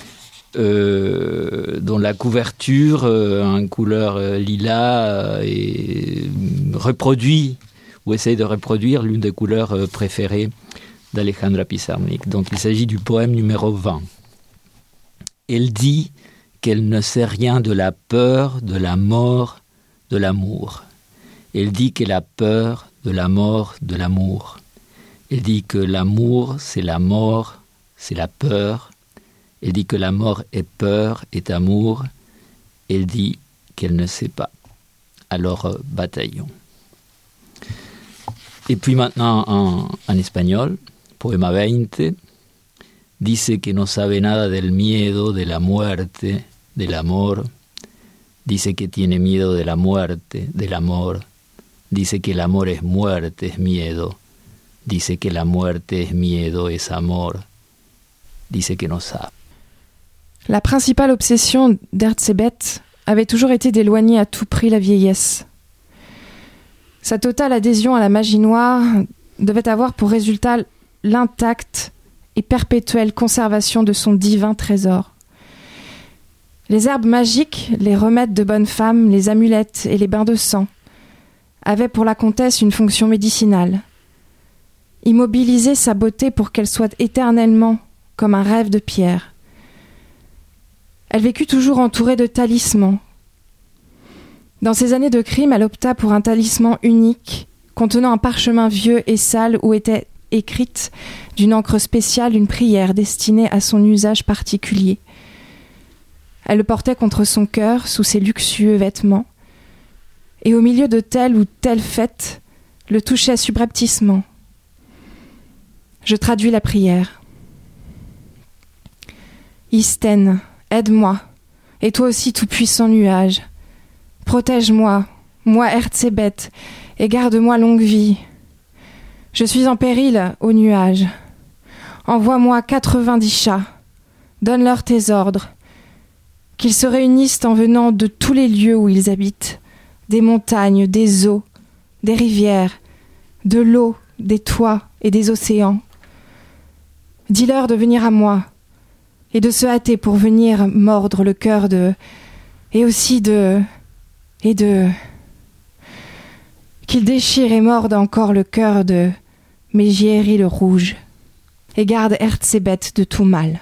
Euh, dont la couverture euh, en couleur euh, lilas euh, et reproduit ou essaye de reproduire l'une des couleurs euh, préférées d'Alejandra Pizarnik. Donc il s'agit du poème numéro vingt. Elle dit qu'elle ne sait rien de la peur, de la mort, de l'amour. Elle dit qu'elle a peur de la mort, de l'amour. Elle dit que l'amour, c'est la mort, c'est la peur. Elle dit que la mort est peur, est amour. Elle dit qu'elle ne sait pas. Alors, euh, bataillons. Et puis maintenant, en, en espagnol, poema veinte. Dice que no sabe nada del miedo, de la muerte, del amor. Dice que tiene miedo de la muerte, del amor. Dice que el amor es muerte, es miedo. Dice que la muerte es miedo, es amor. Dice que no sabe. La principale obsession d'Erzsébet avait toujours été d'éloigner à tout prix la vieillesse. Sa totale adhésion à la magie noire devait avoir pour résultat l'intacte et perpétuelle conservation de son divin trésor. Les herbes magiques, les remèdes de bonnes femmes, les amulettes et les bains de sang avaient pour la comtesse une fonction médicinale. Immobiliser sa beauté pour qu'elle soit éternellement comme un rêve de pierre. Elle vécut toujours entourée de talismans. Dans ses années de crime, elle opta pour un talisman unique, contenant un parchemin vieux et sale où était écrite d'une encre spéciale une prière destinée à son usage particulier. Elle le portait contre son cœur sous ses luxueux vêtements, et au milieu de telle ou telle fête, le touchait subrepticement. Je traduis la prière. Isten, aide-moi, et toi aussi tout-puissant nuage. Protège-moi, moi Ertzébet, et garde-moi longue vie. Je suis en péril, ô nuage. Envoie-moi quatre-vingt-dix chats. Donne-leur tes ordres. Qu'ils se réunissent en venant de tous les lieux où ils habitent, des montagnes, des eaux, des rivières, de l'eau, des toits et des océans. Dis-leur de venir à moi, et de se hâter pour venir mordre le cœur de... et aussi de... et de... qu'ils déchirent et mordent encore le cœur de Mégiéry le Rouge, et gardent Ertzébet de tout mal.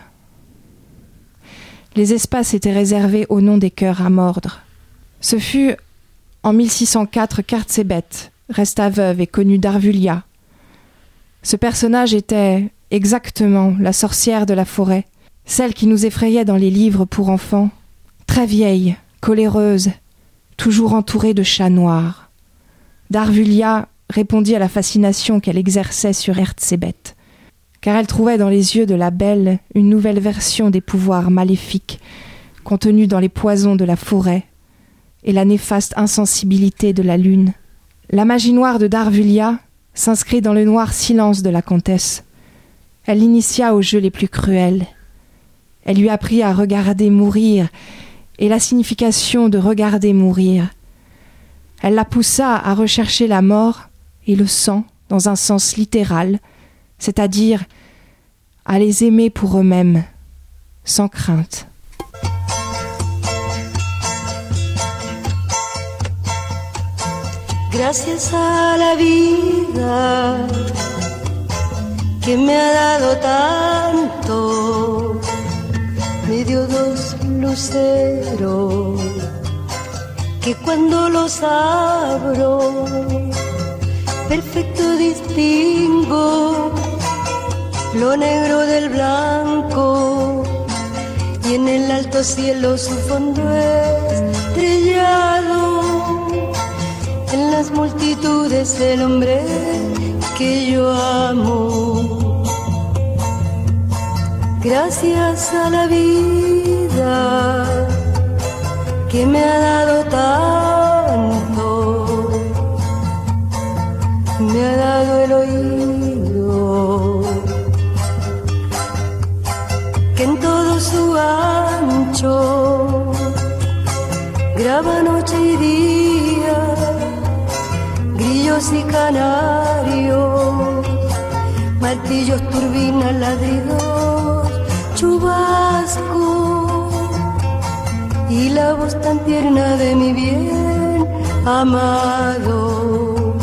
Les espaces étaient réservés au nom des cœurs à mordre. Ce fut en mille six cent quatre qu'Ertzébet resta veuve et connut Darvulia. Ce personnage était exactement la sorcière de la forêt, celle qui nous effrayait dans les livres pour enfants, très vieille, coléreuse, toujours entourée de chats noirs. Darvulia répondit à la fascination qu'elle exerçait sur Ertzébet, car elle trouvait dans les yeux de la belle une nouvelle version des pouvoirs maléfiques contenus dans les poisons de la forêt et la néfaste insensibilité de la lune. La magie noire de Darvulia s'inscrit dans le noir silence de la comtesse. Elle l'initia aux jeux les plus cruels. Elle lui apprit à regarder mourir et la signification de regarder mourir. Elle la poussa à rechercher la mort et le sang dans un sens littéral, c'est-à-dire à les aimer pour eux-mêmes, sans crainte. Gracias a la vida que me ha dado tanto, me dio dos luceros que cuando los abro perfecto distingo lo negro del blanco y en el alto cielo su fondo estrellado, en las multitudes el hombre que yo amo. Gracias a la vida que me ha dado tanto, me ha dado el oído que en todo su ancho graba noche y día, grillos y canarios, martillos, turbinas, ladridos, chubasco y la voz tan tierna de mi bien amado.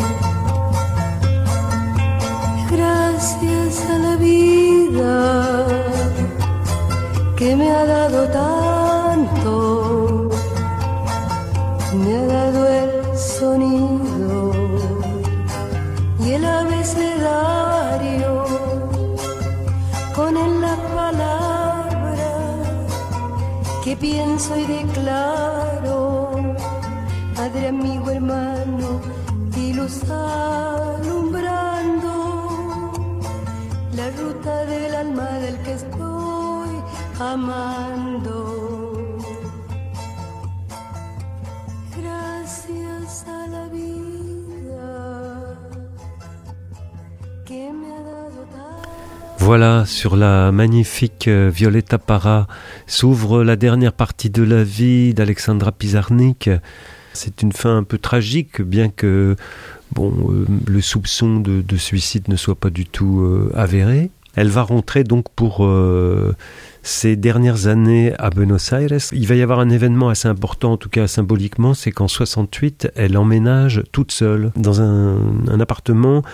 Gracias a la vida que me ha dado tanto, me ha dado el sonido y el abecedario, con él las palabras que pienso y declaro, padre, amigo, hermano y luz alumbrando la ruta del alma del que estoy amando. Gracias a la vida que me ha dado tanto. Voilà, sur la magnifique Violeta Parra s'ouvre la dernière partie de la vie d'Alexandra Pizarnik. C'est une fin un peu tragique, bien que bon, euh, le soupçon de, de suicide ne soit pas du tout euh, avéré. Elle va rentrer donc pour euh, ses dernières années à Buenos Aires. Il va y avoir un événement assez important, en tout cas symboliquement, c'est qu'en soixante-huit, elle emménage toute seule dans un, un appartement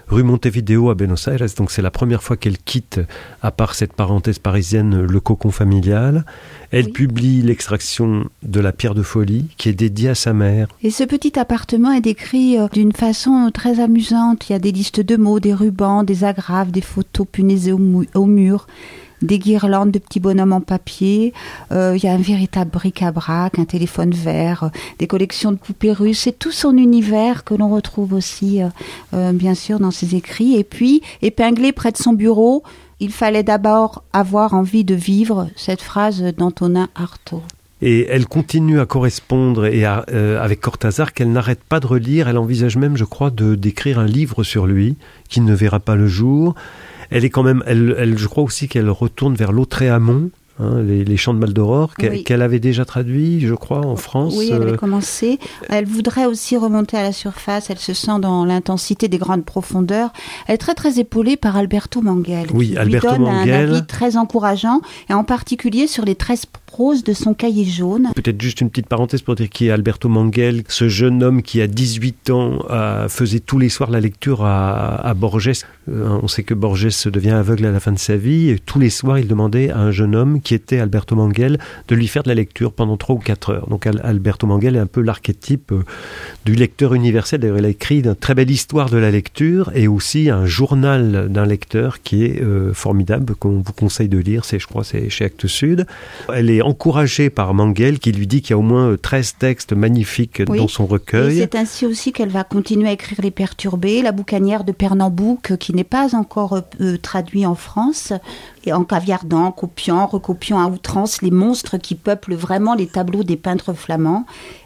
rue Montevideo à Buenos Aires. Donc c'est la première fois qu'elle quitte, à part cette parenthèse parisienne, le cocon familial. Elle oui. publie l'extraction de la pierre de folie qui est dédiée à sa mère. Et ce petit appartement est décrit euh, d'une façon très amusante. Il y a des listes de mots, des rubans, des agrafes, des photos punaisées au, mou- au mur, des guirlandes de petits bonhommes en papier. Euh, il y a un véritable bric-à-brac, un téléphone vert, euh, des collections de poupées russes. C'est tout son univers que l'on retrouve aussi, euh, euh, bien sûr, dans ses écrits. Et puis, épinglé près de son bureau, il fallait d'abord avoir envie de vivre, cette phrase d'Antonin Artaud. Et elle continue à correspondre et à, euh, avec Cortázar qu'elle n'arrête pas de relire. Elle envisage même, je crois, de, d'écrire un livre sur lui qui ne verra pas le jour. Elle est quand même, elle, elle, je crois aussi qu'elle retourne vers Lautréamont, hein, les, les chants de Maldoror, qu'elle, oui. qu'elle avait déjà traduit, je crois, en France. Oui, elle avait commencé. Elle voudrait aussi remonter à la surface. Elle se sent dans l'intensité des grandes profondeurs. Elle est très très épaulée par Alberto Manguel, oui, qui Alberto lui donne Manguel. un avis très encourageant, et en particulier sur les treize prose de son cahier jaune. Peut-être juste une petite parenthèse pour dire qui est Alberto Manguel, ce jeune homme qui à dix-huit ans euh, faisait tous les soirs la lecture à, à Borges. Euh, on sait que Borges devient aveugle à la fin de sa vie, et tous les soirs il demandait à un jeune homme qui était Alberto Manguel de lui faire de la lecture pendant trois ou quatre heures. Donc Al- Alberto Manguel est un peu l'archétype euh, du lecteur universel. D'ailleurs il a écrit une très belle histoire de la lecture et aussi un journal d'un lecteur qui est euh, formidable, qu'on vous conseille de lire, c'est, je crois c'est chez Actes Sud. Elle est encouragée par Manguel qui lui dit qu'il y a au moins treize textes magnifiques oui. dans son recueil. Et c'est ainsi aussi qu'elle va continuer à écrire Les Perturbés, La boucanière de Pernambouc, qui n'est pas encore euh, traduit en France, et en caviardant, copiant, recopiant à outrance les monstres qui peuplent vraiment les tableaux des peintres flamands,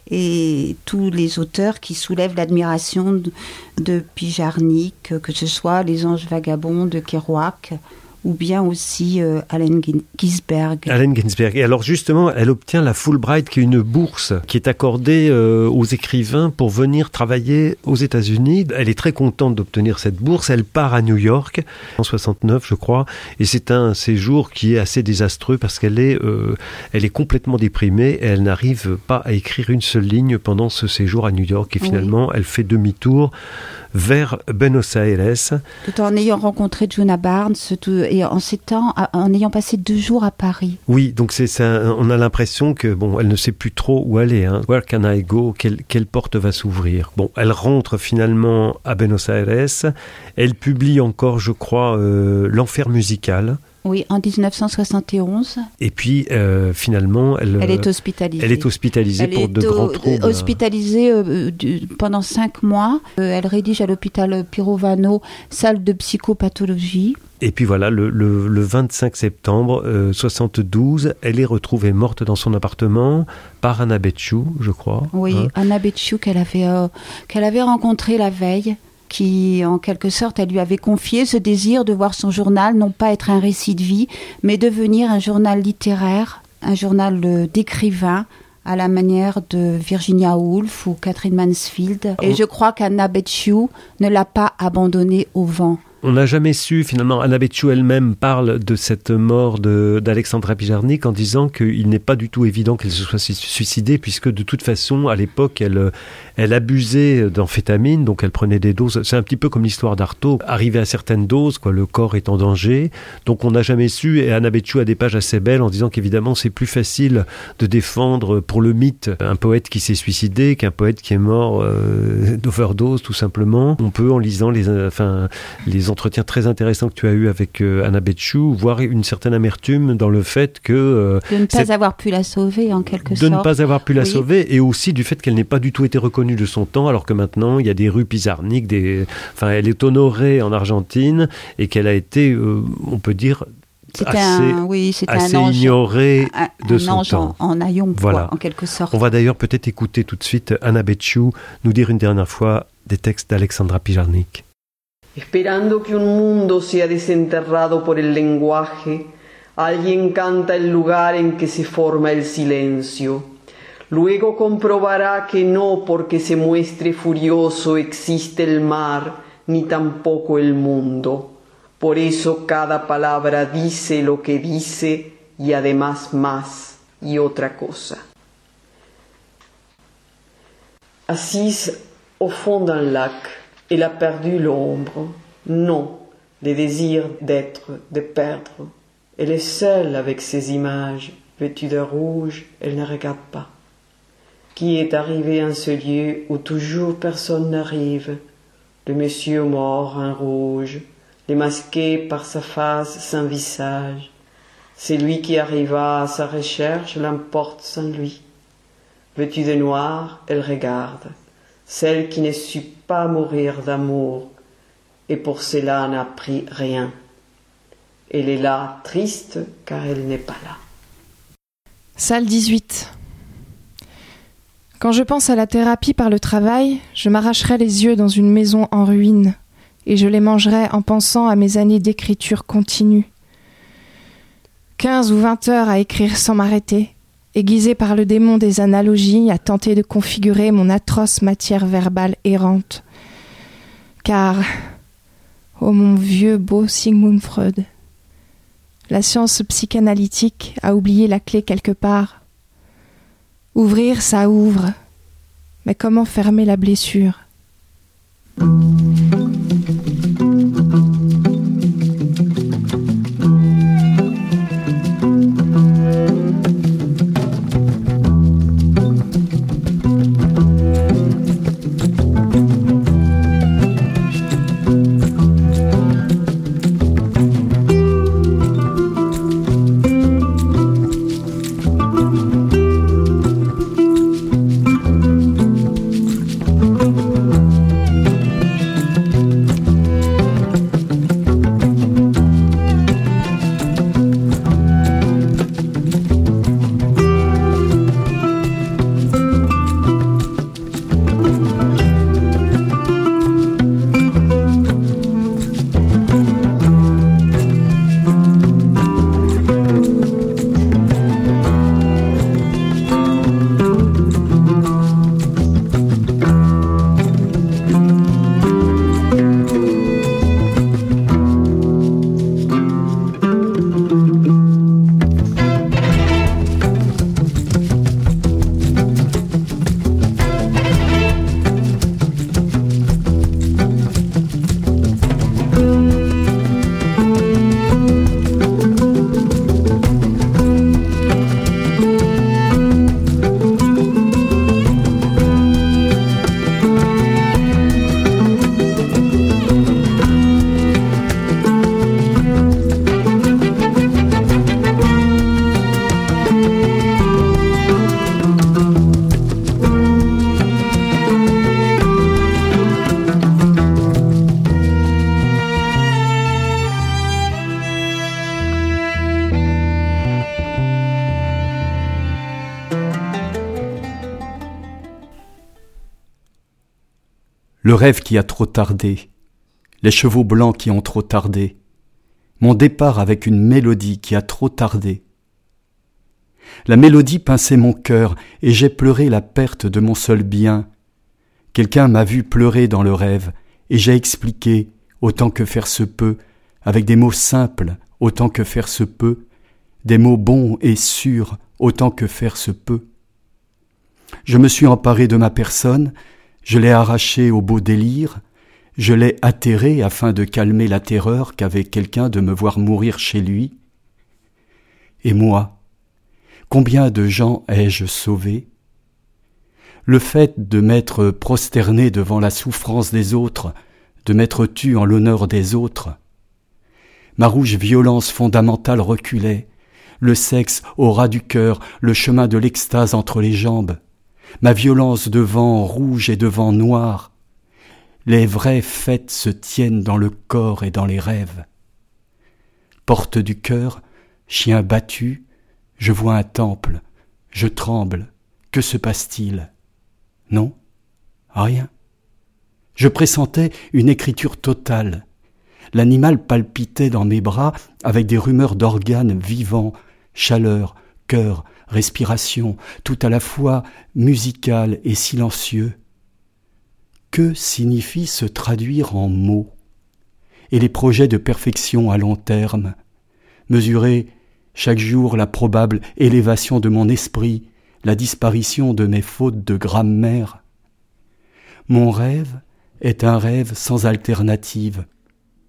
et tous les auteurs qui soulèvent l'admiration de, de Pijarnik, que ce soit Les Anges vagabonds de Kerouac, ou bien aussi euh, Allen Ginsberg. Allen Ginsberg. Et alors justement, elle obtient la Fulbright, qui est une bourse qui est accordée euh, aux écrivains pour venir travailler aux États-Unis. Elle est très contente d'obtenir cette bourse. Elle part à New York en soixante-neuf, je crois, et c'est un séjour qui est assez désastreux parce qu'elle est, euh, elle est complètement déprimée et elle n'arrive pas à écrire une seule ligne pendant ce séjour à New York. Et finalement, oui. elle fait demi-tour vers Buenos Aires. Tout en ayant rencontré Djuna Barnes tout, et en s'étant, en ayant passé deux jours à Paris. Oui, donc c'est ça, on a l'impression que bon, elle ne sait plus trop où aller. Hein. Where can I go? Quelle, quelle porte va s'ouvrir? Bon, elle rentre finalement à Buenos Aires. Elle publie encore, je crois, euh, L'Enfer musical. Oui, en dix-neuf cent soixante et onze. Et puis, euh, finalement, elle, elle est hospitalisée. Elle est hospitalisée elle pour est de au, grands troubles. Hospitalisée euh, du, pendant cinq mois. Euh, elle rédige à l'hôpital Pirovano, salle de psychopathologie. Et puis voilà, le, le, le vingt-cinq septembre euh, soixante-douze, elle est retrouvée morte dans son appartement par Anna Betchou, je crois. Oui, hein. Anna Betchou qu'elle avait, euh, qu'elle avait rencontrée la veille, qui, en quelque sorte, elle lui avait confié ce désir de voir son journal non pas être un récit de vie, mais devenir un journal littéraire, un journal d'écrivain, à la manière de Virginia Woolf ou Catherine Mansfield. Et je crois qu'Anna Betchou ne l'a pas abandonnée au vent. On n'a jamais su, finalement, Anna Betchou elle-même parle de cette mort de, d'Alexandra Pijarnik en disant qu'il n'est pas du tout évident qu'elle se soit suicidée, puisque de toute façon, à l'époque, elle, elle abusait d'amphétamines, donc elle prenait des doses. C'est un petit peu comme l'histoire d'Artaud. Arrivé à certaines doses, quoi, le corps est en danger. Donc on n'a jamais su, et Anna Betchou a des pages assez belles en disant qu'évidemment, c'est plus facile de défendre pour le mythe un poète qui s'est suicidé qu'un poète qui est mort euh, d'overdose, tout simplement. On peut, en lisant les, enfin, les entretiens très intéressants que tu as eu avec euh, Anna Betchou, voir une certaine amertume dans le fait que... Euh, de ne pas cette... avoir pu la sauver, en quelque de sorte. De ne pas avoir pu la oui. sauver, et aussi du fait qu'elle n'ait pas du tout été reconnue de son temps, alors que maintenant, il y a des rues Pizarnik, des... enfin, elle est honorée en Argentine, et qu'elle a été, euh, on peut dire... C'était assez, un, oui, c'était assez un ange, ignoré un, de un son ange temps. En, en haillons, voilà. quoi, en quelque sorte. On va d'ailleurs peut-être écouter tout de suite Anna Betchou nous dire une dernière fois des textes d'Alexandra Pijarnik. Esperando que un mundo sea desenterrado por el lenguaje, alguien canta el lugar en que se forma el silencio. Luego comprobará que no porque se muestre furioso existe el mar, ni tampoco el mundo. Por eso cada palabra dice lo que dice y además más y otra cosa. Assise au fond d'un lac, elle a perdu l'ombre. Non, les désirs d'être, de perdre. Elle est seule avec ses images, vêtue de rouge, elle ne regarde pas. Qui est arrivé en ce lieu où toujours personne n'arrive? Le monsieur mort en rouge, les masqué par sa face sans visage. C'est lui qui arriva à sa recherche, l'emporte sans lui. Vêtue de noir, elle regarde, celle qui ne sut pas mourir d'amour, et pour cela n'a pris rien. Elle est là, triste, car elle n'est pas là. Salle dix-huit. Quand je pense à la thérapie par le travail, je m'arracherai les yeux dans une maison en ruine, et je les mangerai en pensant à mes années d'écriture continue. Quinze ou vingt heures à écrire sans m'arrêter, aiguisée par le démon des analogies, à tenter de configurer mon atroce matière verbale errante. Car, ô mon vieux beau Sigmund Freud, la science psychanalytique a oublié la clé quelque part. Ouvrir, ça ouvre, mais comment fermer la blessure ? Le rêve qui a trop tardé, les chevaux blancs qui ont trop tardé, mon départ avec une mélodie qui a trop tardé. La mélodie pinçait mon cœur et j'ai pleuré la perte de mon seul bien. Quelqu'un m'a vu pleurer dans le rêve et j'ai expliqué, autant que faire se peut, avec des mots simples, autant que faire se peut, des mots bons et sûrs, autant que faire se peut. Je me suis emparé de ma personne, je l'ai arraché au beau délire, je l'ai atterré afin de calmer la terreur qu'avait quelqu'un de me voir mourir chez lui. Et moi, combien de gens ai-je sauvé ? Le fait de m'être prosterné devant la souffrance des autres, de m'être tu en l'honneur des autres. Ma rouge violence fondamentale reculait, le sexe au ras du cœur, le chemin de l'extase entre les jambes. Ma violence devant rouge et devant noir, les vraies fêtes se tiennent dans le corps et dans les rêves. Porte du cœur, chien battu, je vois un temple, je tremble, que se passe-t-il ? Non, rien. Je pressentais une écriture totale. L'animal palpitait dans mes bras avec des rumeurs d'organes vivants, chaleur, cœur, respiration, tout à la fois musical et silencieux. Que signifie se traduire en mots ? Et les projets de perfection à long terme, mesurer chaque jour la probable élévation de mon esprit, la disparition de mes fautes de grammaire. Mon rêve est un rêve sans alternative,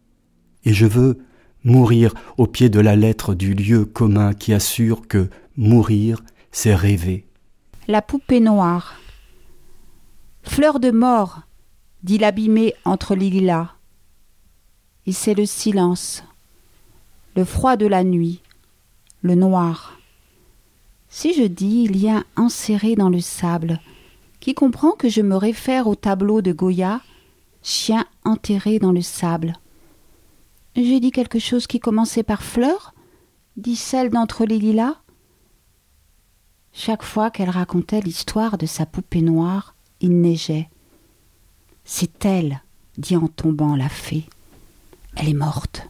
Et je veux mourir au pied de la lettre du lieu commun qui assure que mourir, c'est rêver. La poupée noire. Fleur de mort, dit l'abîmé entre les lilas. Et c'est le silence, le froid de la nuit, le noir. Si je dis il y a enserré dans le sable, qui comprend que je me réfère au tableau de Goya, chien enterré dans le sable. J'ai dit quelque chose qui commençait par fleur, dit celle d'entre les lilas. Chaque fois qu'elle racontait l'histoire de sa poupée noire, il neigeait. C'est elle, dit en tombant la fée. Elle est morte.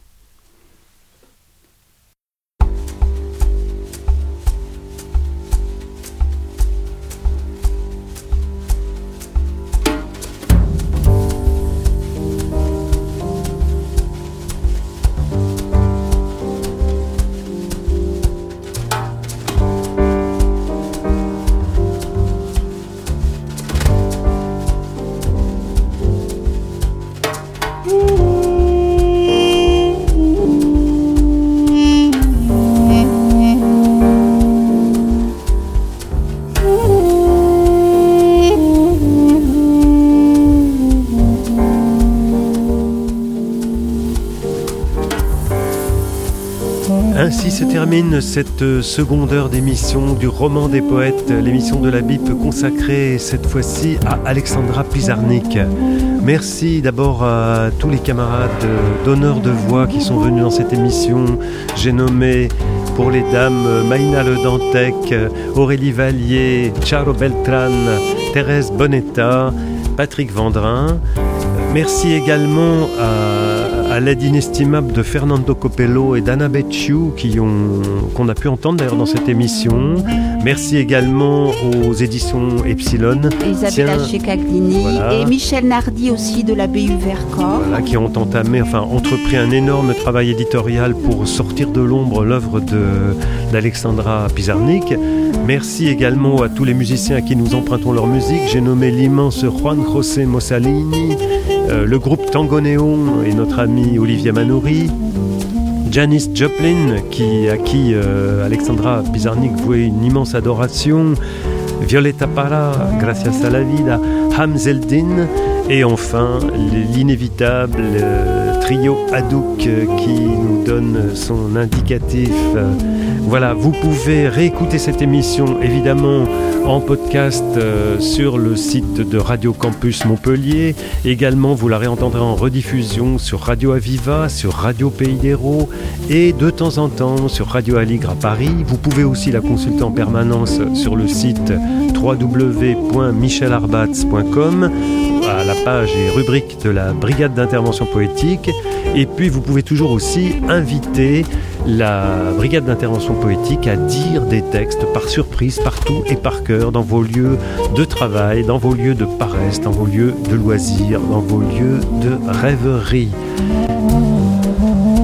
Ainsi se termine cette seconde heure d'émission du Roman des Poètes, l'émission de la Bible consacrée cette fois-ci à Alexandra Pizarnik. Merci d'abord à tous les camarades donneurs de voix qui sont venus dans cette émission. J'ai nommé pour les dames Maïna Le Dantec, Aurélie Vallier, Charo Beltran, Thérèse Bonetta, Patrick Vendrin. Merci également à, à l'aide inestimable de Fernando Copello et d'Anna Becciu qui ont, qu'on a pu entendre d'ailleurs dans cette émission. Merci également aux éditions Epsilon. Isabella Cecaglini voilà. Et Michel Nardi aussi de la B U Vercors. Voilà, qui ont entamé, enfin entrepris un énorme travail éditorial pour sortir de l'ombre l'œuvre de, d'Alexandra Pizarnik. Merci également à tous les musiciens à qui nous empruntons leur musique. J'ai nommé l'immense Juan José Mossalini, euh, le groupe Tango Néon et notre ami Olivier Manoury, Janis Joplin, qui, à qui euh, Alexandra Pizarnik vouait une immense adoration, Violeta Parra, Gracias a la Vida, Hamzeldin, et enfin l'inévitable euh, trio Hadouk euh, qui nous donne son indicatif. Euh, voilà, vous pouvez réécouter cette émission évidemment en podcast euh, sur le site de Radio Campus Montpellier. Également, vous la réentendrez en rediffusion sur Radio Aviva, sur Radio Pays d'Hérault et de temps en temps sur Radio Aligre à Paris. Vous pouvez aussi la consulter en permanence sur le site w w w point michel arbatz point com à la page et rubrique de la Brigade d'intervention poétique. Et puis vous pouvez toujours aussi inviter la Brigade d'intervention poétique à dire des textes par surprise, partout et par cœur, dans vos lieux de travail, dans vos lieux de paresse, dans vos lieux de loisirs, dans vos lieux de rêverie.